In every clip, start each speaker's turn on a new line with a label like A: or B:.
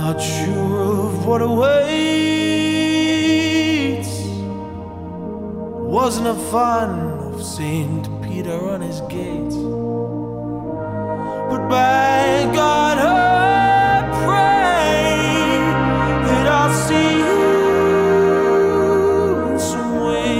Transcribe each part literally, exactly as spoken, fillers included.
A: not sure of what awaits. Wasn't a fan of Saint Peter on his gate, but by God I pray that I'll see you in some way.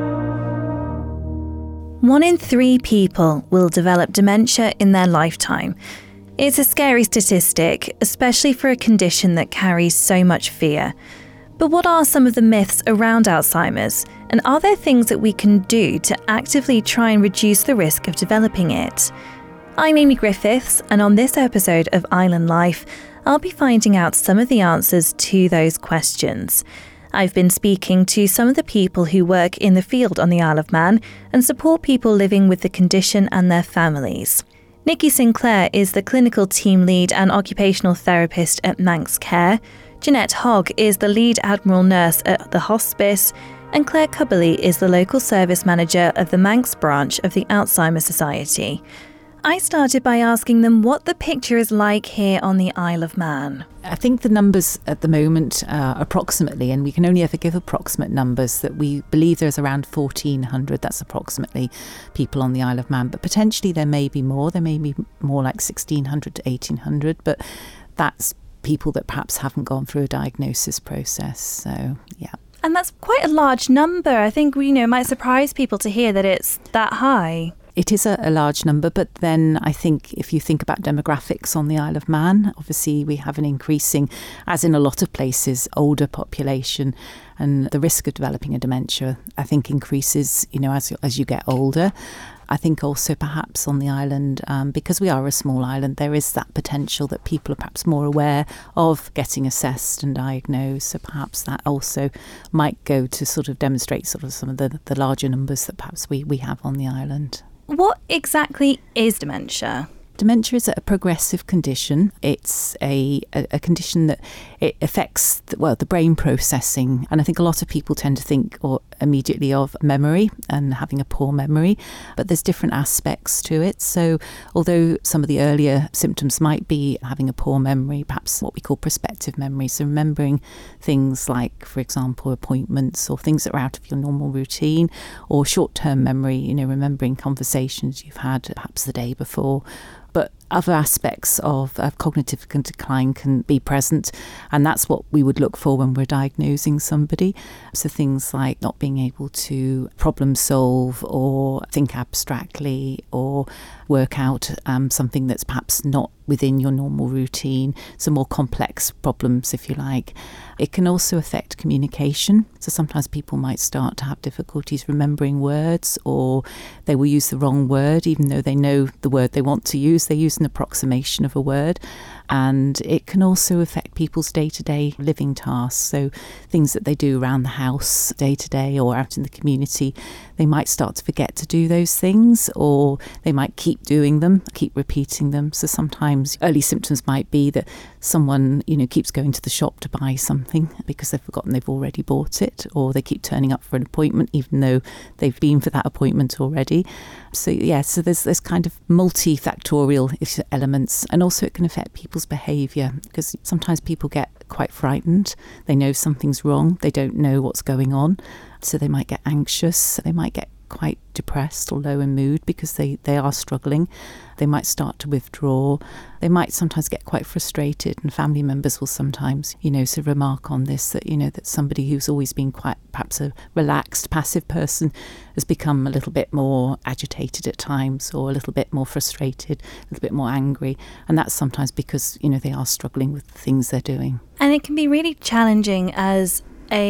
B: One in three people will develop dementia in their lifetime. It's a scary statistic, especially for a condition that carries so much fear. But what are some of the myths around Alzheimer's? And are there things that we can do to actively try and reduce the risk of developing it? I'm Amy Griffiths, and on this episode of Island Life, I'll be finding out some of the answers to those questions. I've been speaking to some of the people who work in the field on the Isle of Man and support people living with the condition and their families. Nikki Sinclair is the clinical team lead and occupational therapist at Manx Care. Jeanette Hogg is the lead admiral nurse at the hospice, and Claire Cubberley is the local service manager of the Manx branch of the Alzheimer's Society. I started by asking them what the picture is like here on the Isle of Man.
C: I think the numbers at the moment uh, approximately, and we can only ever give approximate numbers, that we believe there's around fourteen hundred, that's approximately, people on the Isle of Man. But potentially there may be more, there may be more like sixteen hundred to eighteen hundred, but that's people that perhaps haven't gone through a diagnosis process. So, yeah.
B: And that's quite a large number. I think, you know, it might surprise people to hear that it's that high.
C: It is a, a large number, but then I think if you think about demographics on the Isle of Man, obviously we have an increasing, as in a lot of places, older population, and the risk of developing a dementia, I think, increases, you know, as as you get older. I think also perhaps on the island, um, because we are a small island, there is that potential that people are perhaps more aware of getting assessed and diagnosed. So perhaps that also might go to sort of demonstrate sort of some of the, the larger numbers that perhaps we, we have on the island.
B: What exactly is dementia?
C: Dementia is a progressive condition. It's a, a, a condition that it affects, the, well, the brain processing. And I think a lot of people tend to think or immediately of memory and having a poor memory, but there's different aspects to it. So although some of the earlier symptoms might be having a poor memory, perhaps what we call prospective memory, so remembering things like, for example, appointments or things that are out of your normal routine, or short-term memory, you know, remembering conversations you've had perhaps the day before. But other aspects of uh, cognitive decline can be present, and that's what we would look for when we're diagnosing somebody. So things like not being able to problem solve or think abstractly or work out um, something that's perhaps not within your normal routine, so more complex problems, if you like. It can also affect communication. So sometimes people might start to have difficulties remembering words, or they will use the wrong word, even though they know the word they want to use. They use an approximation of a word. And it can also affect people's day-to-day living tasks. So things that they do around the house day-to-day or out in the community, they might start to forget to do those things, or they might keep doing them, keep repeating them. So sometimes early symptoms might be that someone, you know, keeps going to the shop to buy something because they've forgotten they've already bought it, or they keep turning up for an appointment even though they've been for that appointment already. So yeah, so there's this kind of multifactorial elements, and also it can affect people's behaviour, because sometimes people get quite frightened. They know something's wrong, they don't know what's going on, so they might get anxious, they might get quite depressed or low in mood because they, they are struggling. They might start to withdraw. They might sometimes get quite frustrated, and family members will sometimes, you know, sort of remark on this, that, you know, that somebody who's always been quite perhaps a relaxed, passive person has become a little bit more agitated at times, or a little bit more frustrated, a little bit more angry. And that's sometimes because, you know, they are struggling with the things they're doing.
B: And it can be really challenging as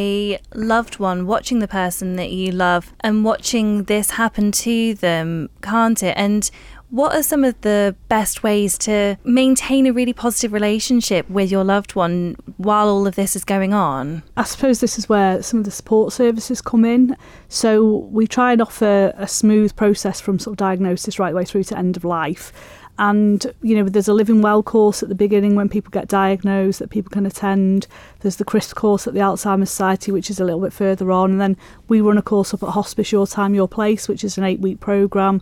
B: a loved one, watching the person that you love and watching this happen to them, can't it? And what are some of the best ways to maintain a really positive relationship with your loved one while all of this is going on?
D: I suppose this is where some of the support services come in. So we try and offer a smooth process from sort of diagnosis right the way through to end of life. And, you know, there's a Living Well course at the beginning when people get diagnosed that people can attend. There's the CRISP course at the Alzheimer's Society, which is a little bit further on. And then we run a course up at Hospice Your Time, Your Place, which is an eight-week programme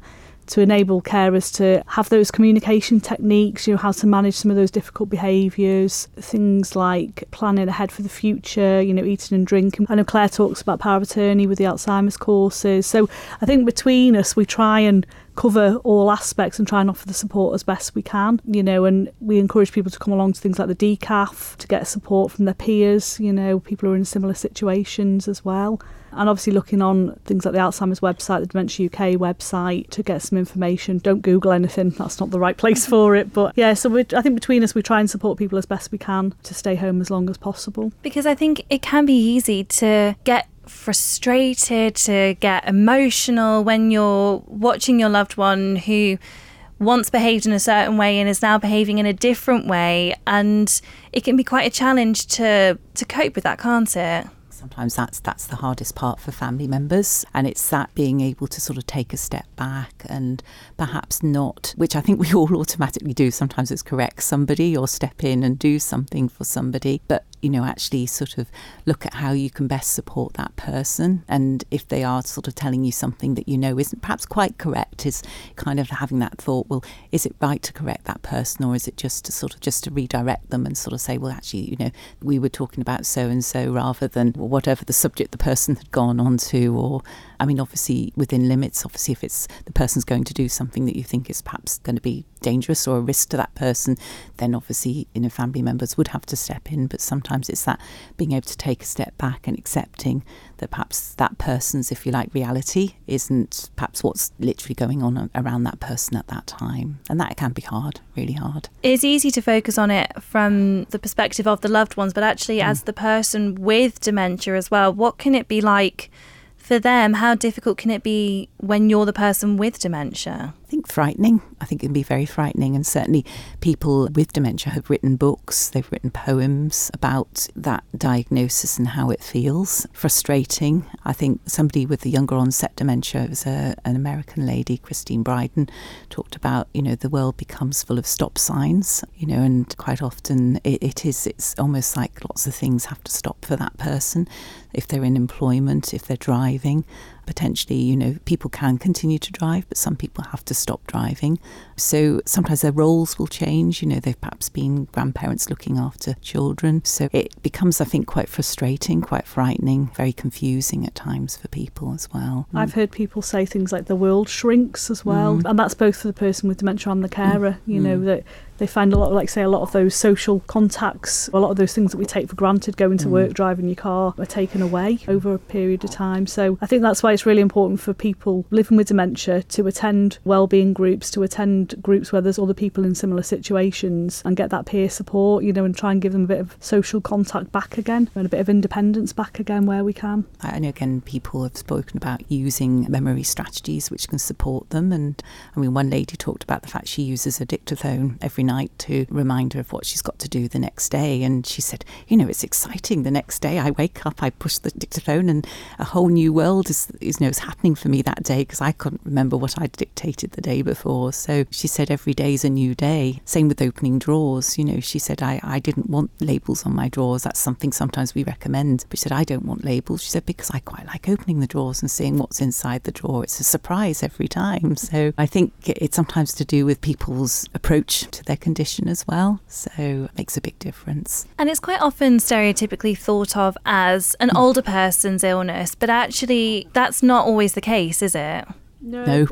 D: to enable carers to have those communication techniques, you know, how to manage some of those difficult behaviours, things like planning ahead for the future, you know, eating and drinking. I know Claire talks about power of attorney with the Alzheimer's courses. So I think between us, we try and cover all aspects and try and offer the support as best we can, you know, and we encourage people to come along to things like the D C A F to get support from their peers, you know, people who are in similar situations as well. And obviously looking on things like the Alzheimer's website, the Dementia U K website to get some information. Don't Google anything, that's not the right place for it. But yeah, so we, I think between us we try and support people as best we can to stay home as long as possible.
B: Because I think it can be easy to get frustrated, to get emotional when you're watching your loved one who once behaved in a certain way and is now behaving in a different way, and it can be quite a challenge to to cope with that, can't it?
C: Sometimes that's that's the hardest part for family members, and it's that being able to sort of take a step back and perhaps not, which I think we all automatically do, sometimes it's correct somebody or step in and do something for somebody, but you know, actually sort of look at how you can best support that person. And if they are sort of telling you something that you know isn't perhaps quite correct, is kind of having that thought, well, is it right to correct that person, or is it just to sort of just to redirect them and sort of say, well, actually, you know, we were talking about so and so, rather than whatever the subject the person had gone on to. Or I mean, obviously within limits, obviously if it's the person's going to do something that you think is perhaps going to be dangerous or a risk to that person, then obviously, you know, family members would have to step in. But sometimes it's that being able to take a step back and accepting that perhaps that person's, if you like, reality isn't perhaps what's literally going on around that person at that time. And that can be hard, really hard.
B: It's easy to focus on it from the perspective of the loved ones, but actually mm. as the person with dementia as well, what can it be like for them? How difficult can it be when you're the person with dementia?
C: I think frightening. I think it can be very frightening, and certainly people with dementia have written books, they've written poems about that diagnosis and how it feels. Frustrating. I think somebody with the younger onset dementia, it was a, an American lady, Christine Bryden, talked about, you know, the world becomes full of stop signs, you know, and quite often it, it is, it's almost like lots of things have to stop for that person. If they're in employment, if they're driving, potentially, you know, people can continue to drive, but some people have to stop driving. So sometimes their roles will change. You know, they've perhaps been grandparents looking after children. So it becomes, I think, quite frustrating, quite frightening, very confusing at times for people as well.
D: I've heard people say things like the world shrinks as well. Mm. And that's both for the person with dementia and the carer, mm. you know, mm. that they find a lot, like say, a lot of those social contacts, a lot of those things that we take for granted, going to mm. work, driving your car, are taken away over a period of time. So I think that's why it's really important for people living with dementia to attend wellbeing groups, to attend groups where there's other people in similar situations, and get that peer support, you know, and try and give them a bit of social contact back again and a bit of independence back again where we can.
C: I know, again, people have spoken about using memory strategies which can support them. And I mean, one lady talked about the fact she uses a dictaphone every night to remind her of what she's got to do the next day. And she said, you know, it's exciting. The next day I wake up, I push the dictaphone, and a whole new world is, is you know, is happening for me that day, because I couldn't remember what I'd dictated the day before. So she said every day is a new day. Same with opening drawers. You know, she said, I, I didn't want labels on my drawers. That's something sometimes we recommend. But she said, I don't want labels. She said, because I quite like opening the drawers and seeing what's inside the drawer. It's a surprise every time. So I think it's sometimes to do with people's approach to their condition as well. So it makes a big difference.
B: And it's quite often stereotypically thought of as an older person's illness, but actually that's not always the case, is it?
D: No,
C: no.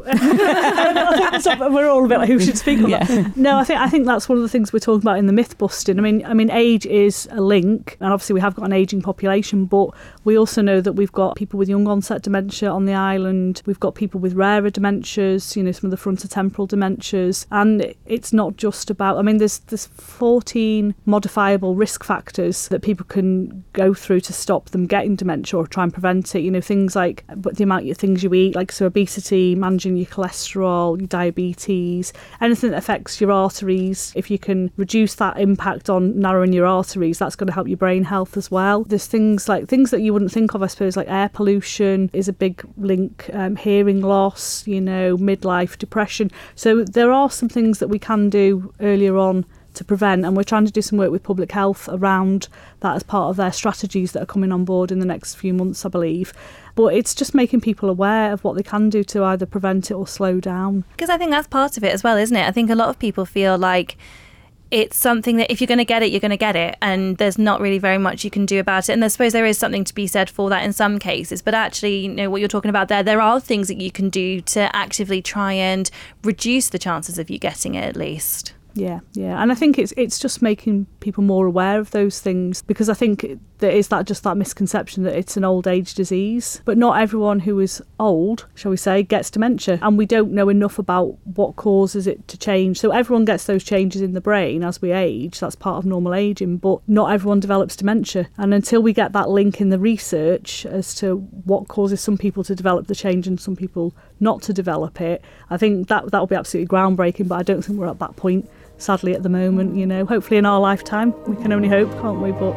D: I think we're all a bit like, who should speak on yeah. that? No, I think I think that's one of the things we're talking about in the myth busting. I mean, I mean, age is a link, and obviously we have got an ageing population, but we also know that we've got people with young onset dementia on the island. We've got people with rarer dementias, you know, some of the frontotemporal dementias, and it's not just about. I mean, there's there's fourteen modifiable risk factors that people can go through to stop them getting dementia or try and prevent it. You know, things like but the amount of things you eat, like so obesity, managing your cholesterol, your diabetes, anything that affects your arteries. If you can reduce that impact on narrowing your arteries, that's going to help your brain health as well. There's things like things that you wouldn't think of, I suppose, like air pollution is a big link, um, hearing loss, you know, midlife depression. So there are some things that we can do earlier on to prevent, and we're trying to do some work with public health around that as part of their strategies that are coming on board in the next few months, I believe. But it's just making people aware of what they can do to either prevent it or slow down.
B: Because I think that's part of it as well, isn't it? I think a lot of people feel like it's something that if you're going to get it, you're going to get it. And there's not really very much you can do about it. And I suppose there is something to be said for that in some cases. But actually, you know, what you're talking about there, there are things that you can do to actively try and reduce the chances of you getting it at least.
D: Yeah, yeah. And I think it's it's just making people more aware of those things, because I think there is that just that misconception that it's an old age disease. But not everyone who is old, shall we say, gets dementia. And we don't know enough about what causes it to change. So everyone gets those changes in the brain as we age. That's part of normal ageing. But not everyone develops dementia. And until we get that link in the research as to what causes some people to develop the change and some people not to develop it, I think that that will be absolutely groundbreaking. But I don't think we're at that point, sadly, at the moment. You know, hopefully in our lifetime, we can only hope, can't we? But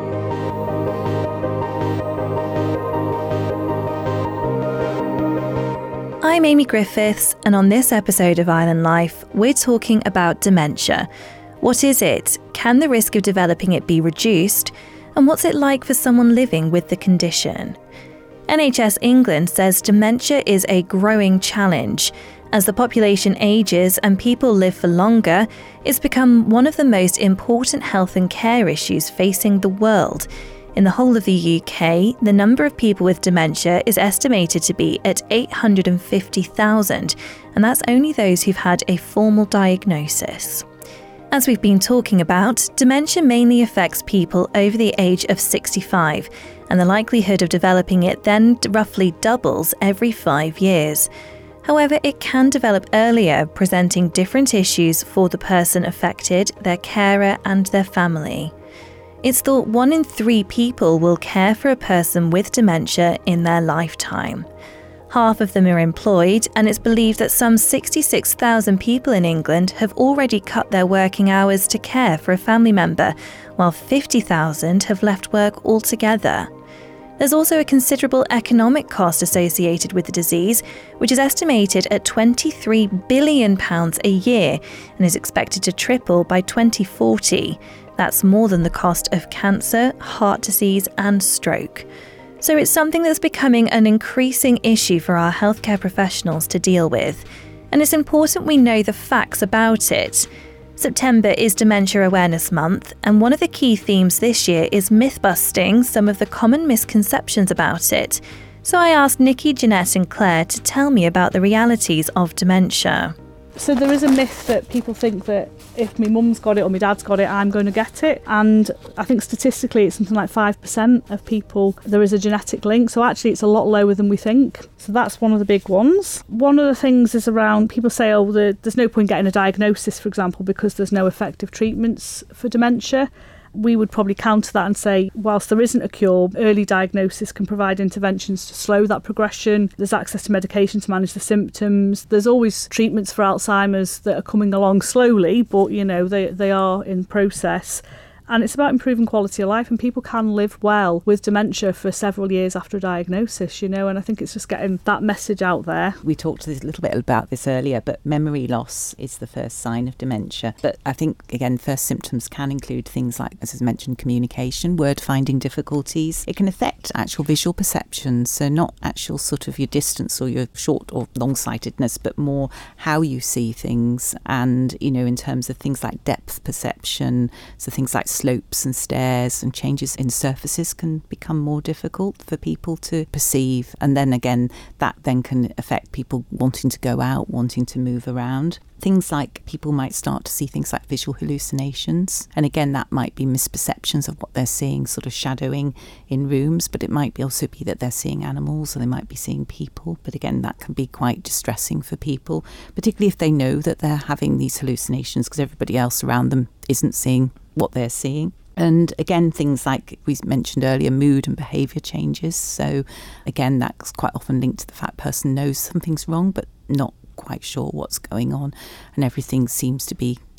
B: I'm Amy Griffiths, and on this episode of Island Life, we're talking about dementia. What is it? Can the risk of developing it be reduced? And what's it like for someone living with the condition? N H S England says dementia is a growing challenge. As the population ages and people live for longer, it's become one of the most important health and care issues facing the world. In the whole of the U K, the number of people with dementia is estimated to be at eight hundred fifty thousand, and that's only those who've had a formal diagnosis. As we've been talking about, dementia mainly affects people over the age of sixty-five, and the likelihood of developing it then roughly doubles every five years. However, it can develop earlier, presenting different issues for the person affected, their carer, and their family. It's thought one in three people will care for a person with dementia in their lifetime. Half of them are employed, and it's believed that some sixty-six thousand people in England have already cut their working hours to care for a family member, while fifty thousand have left work altogether. There's also a considerable economic cost associated with the disease, which is estimated at twenty-three billion pounds a year and is expected to triple by twenty forty. That's more than the cost of cancer, heart disease, and stroke. So it's something that's becoming an increasing issue for our healthcare professionals to deal with. And it's important we know the facts about it. September is Dementia Awareness Month, and one of the key themes this year is myth-busting some of the common misconceptions about it. So I asked Nikki, Jeanette and Claire to tell me about the realities of dementia.
D: so there is a myth that people think that if my mum's got it or my dad's got it, I'm going to get it. And I think statistically it's something like five percent of people, there is a genetic link. So actually it's a lot lower than we think. So that's one of the big ones. One of the things is around, people say, oh, the, there's no point getting a diagnosis, for example, because there's no effective treatments for dementia. We would probably counter that and say, whilst there isn't a cure, early diagnosis can provide interventions to slow that progression. There's access to medication to manage the symptoms. There's always treatments for Alzheimer's that are coming along slowly, but, you know, they, they are in process. And it's about improving quality of life, and people can live well with dementia for several years after a diagnosis, you know, and I think it's just getting that message out there.
C: We talked a little bit about this earlier, but memory loss is the first sign of dementia. But I think, again, first symptoms can include things like, as I mentioned, communication, word finding difficulties. It can affect actual visual perception, so not actual sort of your distance or your short or long-sightedness, but more how you see things, and, you know, in terms of things like depth perception, so things like slopes and stairs and changes in surfaces can become more difficult for people to perceive. And then again, that then can affect people wanting to go out, wanting to move around. Things like people might start to see things like visual hallucinations. And again, that might be misperceptions of what they're seeing, sort of shadowing in rooms, but it might be also be that they're seeing animals or they might be seeing people. But again, that can be quite distressing for people, particularly if they know that they're having these hallucinations because everybody else around them isn't seeing what they're seeing. And again, things like we mentioned earlier, mood and behaviour changes. So again, that's quite often linked to the fact the person knows something's wrong but not quite sure what's going on, and everything seems to be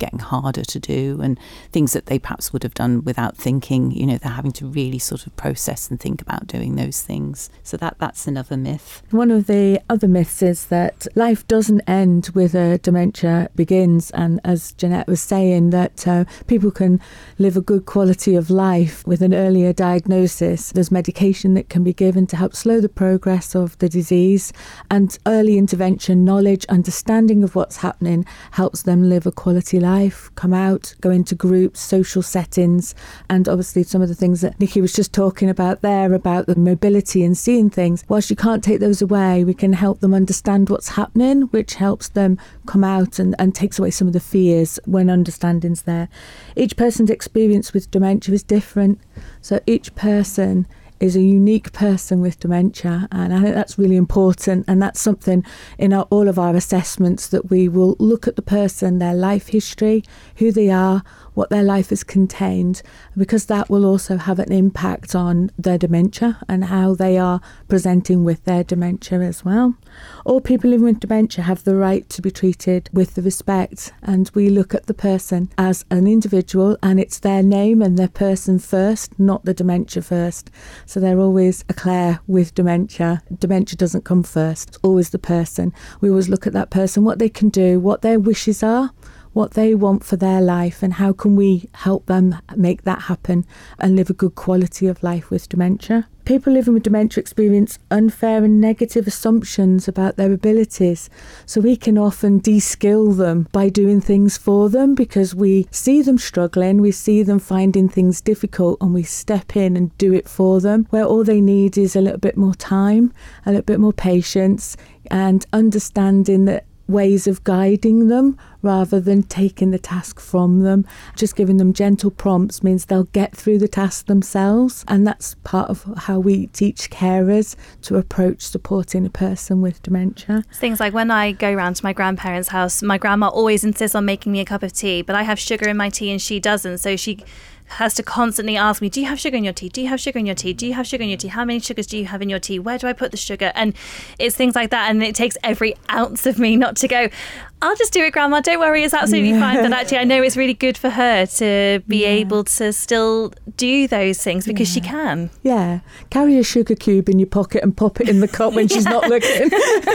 C: getting harder to do, and things that they perhaps would have done without thinking, you know, they're having to really sort of process and think about doing those things. So that that's another myth.
E: One of the other myths is that life doesn't end with a dementia begins, and as Jeanette was saying, that uh, people can live a good quality of life with an earlier diagnosis. There's medication that can be given to help slow the progress of the disease, and early intervention, knowledge, understanding of what's happening helps them live a quality life, come out, go into groups, social settings, and obviously some of the things that Nikki was just talking about there about the mobility and seeing things. Whilst you can't take those away, we can help them understand what's happening, which helps them come out and, and takes away some of the fears when understanding's there. Each person's experience with dementia is different, so each person is a unique person with dementia, and I think that's really important, and that's something in our, all of our assessments, that we will look at the person, their life history, who they are, what their life has contained, because that will also have an impact on their dementia and how they are presenting with their dementia as well. All people living with dementia have the right to be treated with the respect, and we look at the person as an individual, and it's their name and their person first, not the dementia first. So they're always a Claire with dementia. Dementia doesn't come first, it's always the person. We always look at that person, what they can do, what their wishes are, what they want for their life, and how can we help them make that happen and live a good quality of life with dementia. People living with dementia experience unfair and negative assumptions about their abilities, so we can often de-skill them by doing things for them, because we see them struggling, we see them finding things difficult, and we step in and do it for them, where all they need is a little bit more time, a little bit more patience, and understanding that ways of guiding them rather than taking the task from them. Just giving them gentle prompts means they'll get through the task themselves, and that's part of how we teach carers to approach supporting a person with dementia.
B: Things like when I go round to my grandparents' house, my grandma always insists on making me a cup of tea, but I have sugar in my tea and she doesn't, so she has to constantly ask me, do you have sugar in your tea? Do you have sugar in your tea? Do you have sugar in your tea? How many sugars do you have in your tea? Where do I put the sugar? And it's things like that, and it takes every ounce of me not to go, I'll just do it, Grandma, don't worry, it's absolutely yeah. fine. But actually I know it's really good for her to be yeah. able to still do those things, because yeah. she can.
E: Yeah, carry a sugar cube in your pocket and pop it in the cup when yeah. she's not looking.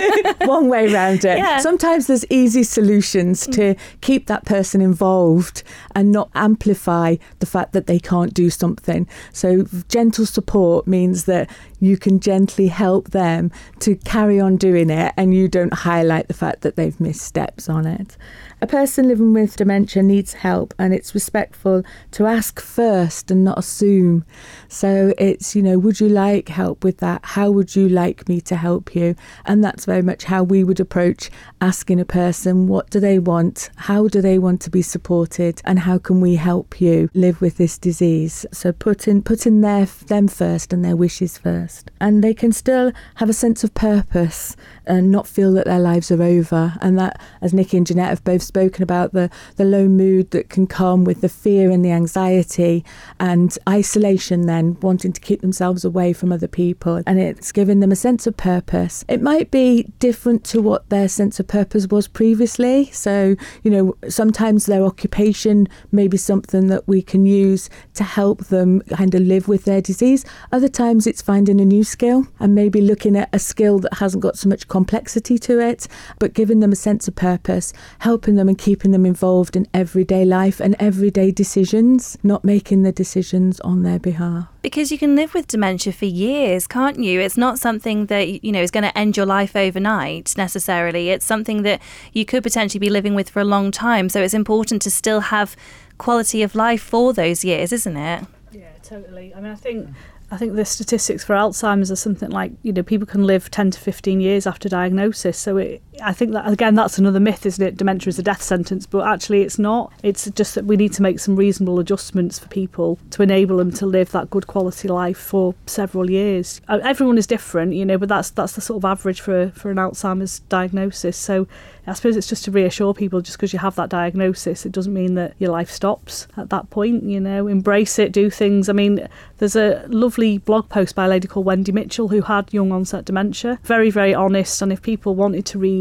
E: One way around it. Yeah. Sometimes there's easy solutions to keep that person involved and not amplify the fact that they can't do something. So gentle support means that you can gently help them to carry on doing it, and you don't highlight the fact that they've missed steps on it. A person living with dementia needs help, and it's respectful to ask first and not assume. So it's, you know, would you like help with that? How would you like me to help you? And that's very much how we would approach asking a person, what do they want? How do they want to be supported? And how can we help you live with this disease? So putting putting their them first and their wishes first. And they can still have a sense of purpose and not feel that their lives are over. And that, as Nikki and Jeanette have both spoken about, the, the low mood that can come with the fear and the anxiety and isolation, then wanting to keep themselves away from other people. And it's giving them a sense of purpose. It might be different to what their sense of purpose was previously. So, you know, sometimes their occupation may be something that we can use to help them kind of live with their disease. Other times it's finding a new skill and maybe looking at a skill that hasn't got so much complexity to it, but giving them a sense of purpose, helping them and keeping them involved in everyday life and everyday decisions, not making the decisions on their behalf.
B: Because you can live with dementia for years, can't you? It's not something that, you know, is going to end your life overnight necessarily. It's something that you could potentially be living with for a long time. So it's important to still have quality of life for those years, isn't it?
D: Yeah, totally. I mean, I think I think the statistics for Alzheimer's are something like, you know, people can live ten to fifteen years after diagnosis. So it, I think that, again, that's another myth, isn't it? Dementia is a death sentence, but actually it's not. It's just that we need to make some reasonable adjustments for people to enable them to live that good quality life for several years. Everyone is different, you know, but that's that's the sort of average for, for an Alzheimer's diagnosis. So I suppose it's just to reassure people, just because you have that diagnosis, it doesn't mean that your life stops at that point, you know. Embrace it, do things. I mean, there's a lovely blog post by a lady called Wendy Mitchell who had young onset dementia. Very, very honest, and if people wanted to read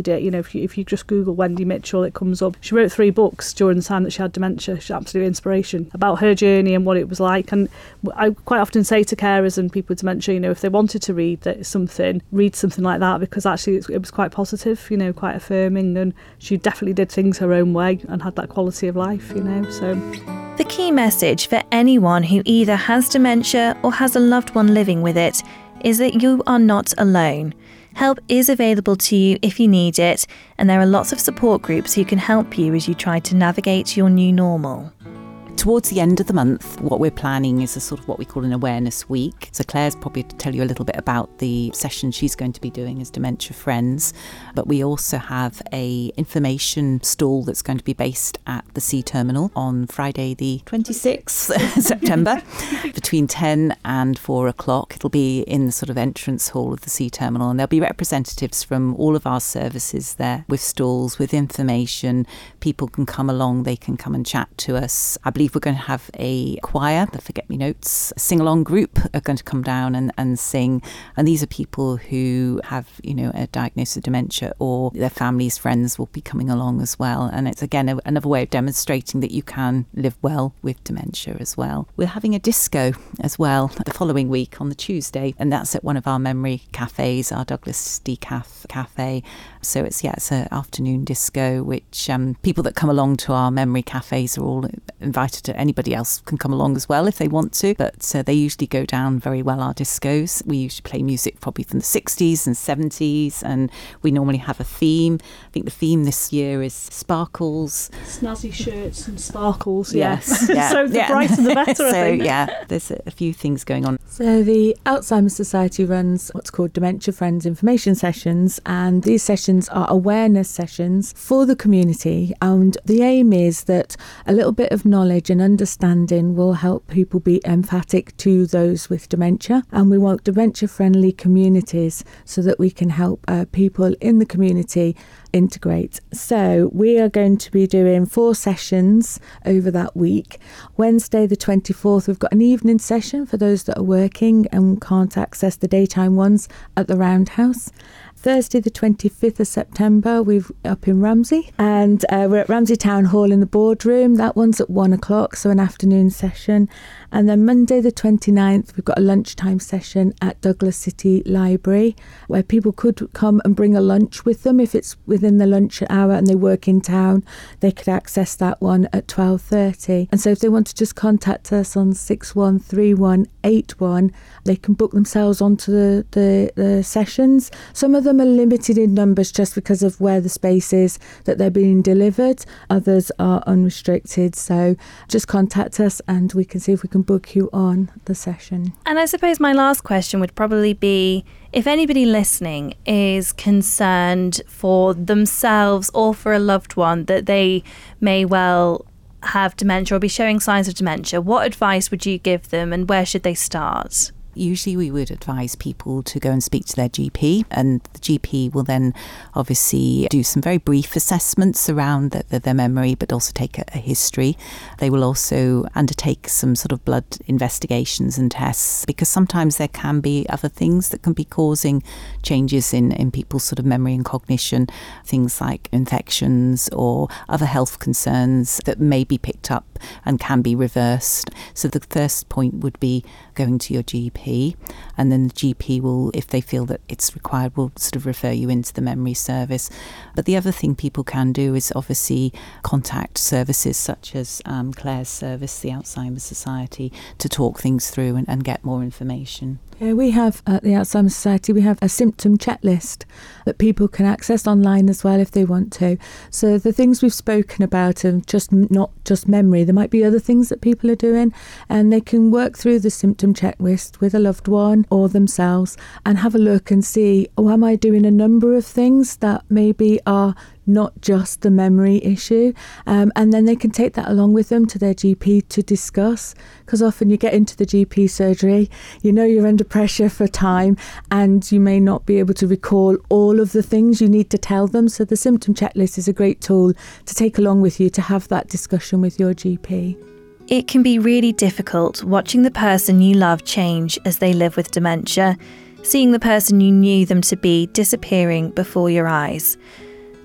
D: read it. You know, if you, if you just Google Wendy Mitchell, it comes up. She wrote three books during the time that she had dementia. She's absolute inspiration about her journey and what it was like. And I quite often say to carers and people with dementia, you know, if they wanted to read that something, read something like that, because actually it was quite positive, you know, quite affirming, and she definitely did things her own way and had that quality of life, you know, so...
B: The key message for anyone who either has dementia or has a loved one living with it is that you are not alone. Help is available to you if you need it, and there are lots of support groups who can help you as you try to navigate your new normal.
C: Towards the end of the month, what we're planning is a sort of what we call an awareness week. So Claire's probably to tell you a little bit about the session she's going to be doing as Dementia Friends. But we also have a information stall that's going to be based at the C Terminal on Friday the twenty-sixth of September between ten and four o'clock. It'll be in the sort of entrance hall of the C Terminal, and there'll be representatives from all of our services there with stalls, with information. People can come along, they can come and chat to us. I believe we're going to have a choir, the Forget Me Notes sing-along group are going to come down and, and sing. And these are people who have, you know, a diagnosis of dementia, or their families, friends will be coming along as well. And it's, again, a, another way of demonstrating that you can live well with dementia as well. We're having a disco as well the following week on the Tuesday, and that's at one of our memory cafes, our Douglas Decaf Cafe. So it's, yeah, it's an afternoon disco, which um, people that come along to our memory cafes are all invited to. Anybody else can come along as well if they want to, but uh, they usually go down very well, our discos. We usually play music probably from the sixties and seventies, and we normally have a theme. I think the theme this year is sparkles.
D: Snazzy shirts and sparkles, yeah.
C: Yes. Yeah.
D: So the
C: yeah.
D: brighter the better,
C: so,
D: I think.
C: yeah, there's a, a few things going on.
E: So the Alzheimer's Society runs what's called Dementia Friends information sessions, and these sessions are awareness sessions for the community, and the aim is that a little bit of knowledge and understanding will help people be emphatic to those with dementia, and we want dementia friendly communities so that we can help uh, people in the community integrate. So we are going to be doing four sessions over that week. Wednesday the twenty-fourth, we've got an evening session for those that are working and can't access the daytime ones at the Roundhouse. Thursday the twenty-fifth of September, we're up in Ramsey, and uh, we're at Ramsey Town Hall in the boardroom. That one's at one o'clock, so an afternoon session. And then Monday the twenty-ninth, we've got a lunchtime session at Douglas City Library, where people could come and bring a lunch with them. If it's within the lunch hour and they work in town, they could access that one at twelve thirty. And so if they want to just contact us on six one three one eight one, they can book themselves onto the, the, the sessions. Some of them are limited in numbers just because of where the space is that they're being delivered. Others are unrestricted. So just contact us and we can see if we can book you on the session.
B: And I suppose my last question would probably be, if anybody listening is concerned for themselves or for a loved one that they may well have dementia or be showing signs of dementia, what advice would you give them and where should they start?
C: Usually we would advise people to go and speak to their G P, and the G P will then obviously do some very brief assessments around the, the, their memory, but also take a, a history. They will also undertake some sort of blood investigations and tests, because sometimes there can be other things that can be causing changes in, in people's sort of memory and cognition, things like infections or other health concerns that may be picked up and can be reversed. So the first point would be going to your G P, and then the G P will, if they feel that it's required, will sort of refer you into the memory service. But the other thing people can do is obviously contact services such as um, Claire's service, the Alzheimer's Society, to talk things through and, and get more information.
E: Yeah, we have at the Alzheimer's Society, we have a symptom checklist that people can access online as well if they want to. So the things we've spoken about are just not just memory. There might be other things that people are doing, and they can work through the symptom checklist with a loved one or themselves and have a look and see, oh, am I doing a number of things that maybe are not just the memory issue, um, and then they can take that along with them to their G P to discuss, because often you get into the G P surgery, you know you're under pressure for time and you may not be able to recall all of the things you need to tell them. So the symptom checklist is a great tool to take along with you to have that discussion with your G P.
B: It can be really difficult watching the person you love change as they live with dementia, seeing the person you knew them to be disappearing before your eyes.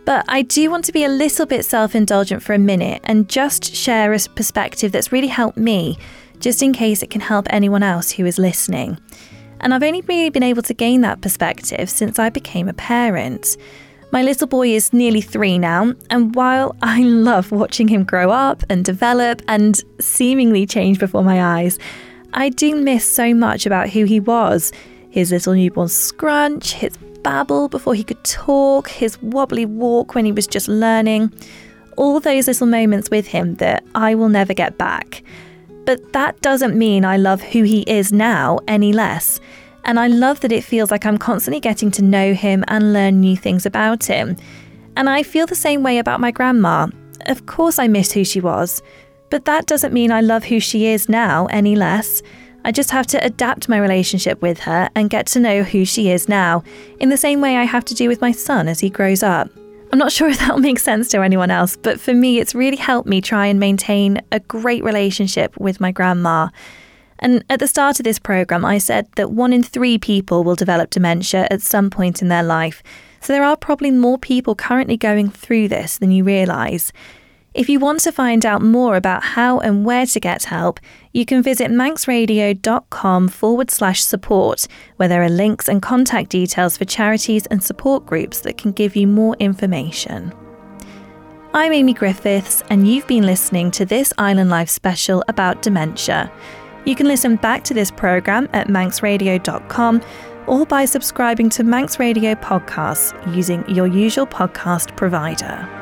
B: But I do want to be a little bit self-indulgent for a minute and just share a perspective that's really helped me, just in case it can help anyone else who is listening. And I've only really been able to gain that perspective since I became a parent. My little boy is nearly three now, and while I love watching him grow up and develop and seemingly change before my eyes, I do miss so much about who he was. His little newborn scrunch, his babble before he could talk, his wobbly walk when he was just learning. All those little moments with him that I will never get back. But that doesn't mean I love who he is now any less. And I love that it feels like I'm constantly getting to know him and learn new things about him. And I feel the same way about my grandma. Of course I miss who she was, but that doesn't mean I love who she is now any less. I just have to adapt my relationship with her and get to know who she is now, in the same way I have to do with my son as he grows up. I'm not sure if that'll make sense to anyone else, but for me, it's really helped me try and maintain a great relationship with my grandma. And at the start of this programme, I said that one in three people will develop dementia at some point in their life. So there are probably more people currently going through this than you realise. If you want to find out more about how and where to get help, you can visit manxradio.com forward slash support, where there are links and contact details for charities and support groups that can give you more information. I'm Amy Griffiths, and you've been listening to this Island Life special about dementia. You can listen back to this programme at manx radio dot com or by subscribing to Manx Radio podcasts using your usual podcast provider.